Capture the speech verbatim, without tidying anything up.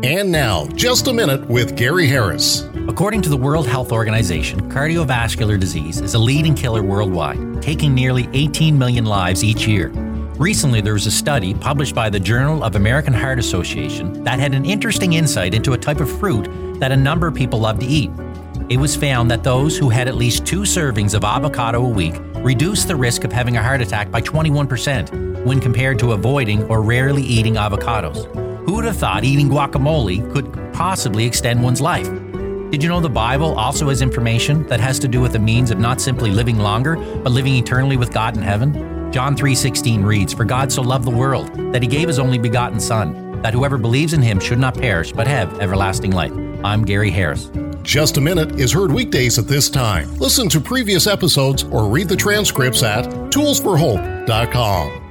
And now, Just a Minute with Gary Harris. According to the World Health Organization, cardiovascular disease is a leading killer worldwide, taking nearly eighteen million lives each year. Recently, there was a study published by the Journal of American Heart Association that had an interesting insight into a type of fruit that a number of people love to eat. It was found that those who had at least two servings of avocado a week reduced the risk of having a heart attack by twenty-one percent when compared to avoiding or rarely eating avocados. Who would have thought eating guacamole could possibly extend one's life? Did you know the Bible also has information that has to do with the means of not simply living longer, but living eternally with God in heaven? John three sixteen reads, "For God so loved the world, that he gave his only begotten Son, that whoever believes in him should not perish, but have everlasting life." I'm Gary Harris. Just a Minute is heard weekdays at this time. Listen to previous episodes or read the transcripts at tools for hope dot com.